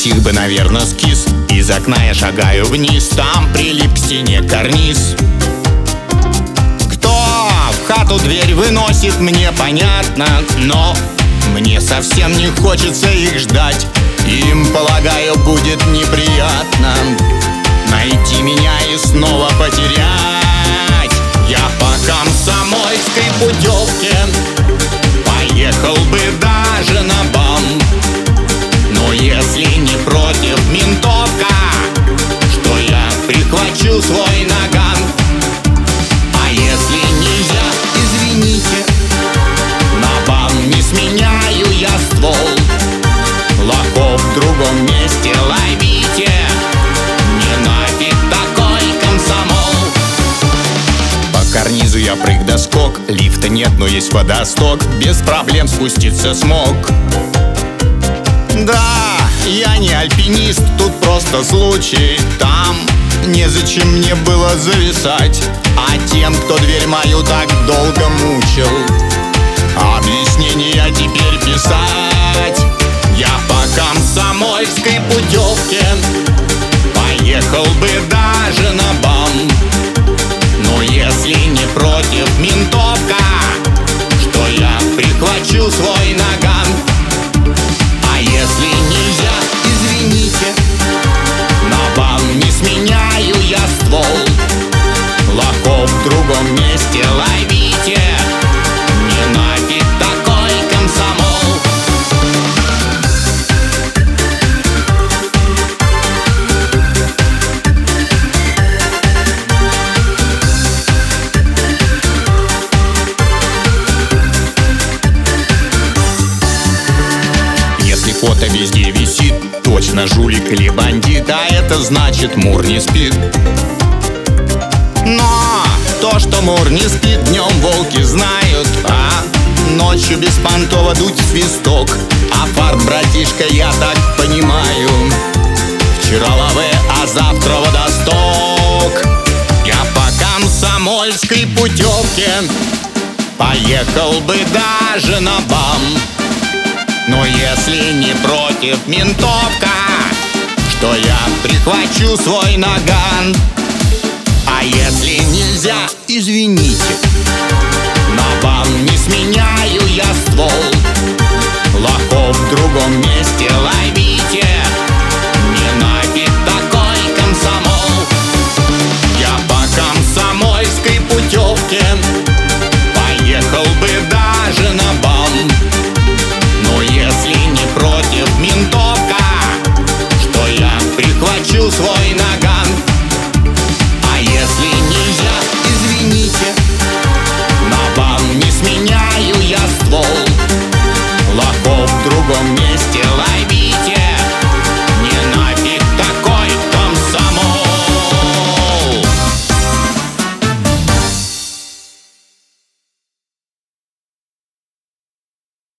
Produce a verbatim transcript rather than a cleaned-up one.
Псих бы, наверное, скис. Из окна я шагаю вниз, там прилип к стене карниз. Кто в хату дверь выносит, мне понятно, но мне совсем не хочется их ждать. Им, полагаю, будет неприятно найти меня и снова потерять. Я по комсомольской путевке поехал бы даже на БАМ. Но если не против ментовка, что я прихвачу свой наган. А если нельзя, извините, на БАМ не сменяю я ствол. Лохов в другом месте ловите, не нафиг такой комсомол. По карнизу я прыг да скок, лифта нет, но есть водосток, без проблем спуститься смог. Да, я не альпинист, тут просто случай. Там незачем мне было зависать, а тем, кто дверь мою так долго мучил, объяснения теперь писать. Я по комсомольской путевке поехал бы даже на БАМ. Но если не против ментовка, что я прихвачу свой наган. А если нельзя, извините, на БАМ не сменяю я ствол. Лохов в другом месте ловите, не нафиг такой комсомол. Фото везде висит, точно жулик или бандит, а это значит Мур не спит. Но то, что Мур не спит, днем волки знают, а ночью беспонтово дуть свисток. А фарт, братишка, я так понимаю, вчера лаве, а завтра водосток. Я по комсомольской путевке поехал бы даже на БАМ. Но если не против ментовка, что я прихвачу свой наган. А если нельзя, извините, на БАМ не сменяю я ствол. Лохов в другом месте ловите, не нафиг такой комсомол. Я по комсомольской путевке поехал бы даже на БАМ. Но если не против ментовка, что я прихвачу свой наган. А если нельзя, извините, на БАМ не сменяю я ствол. Лохов в другом месте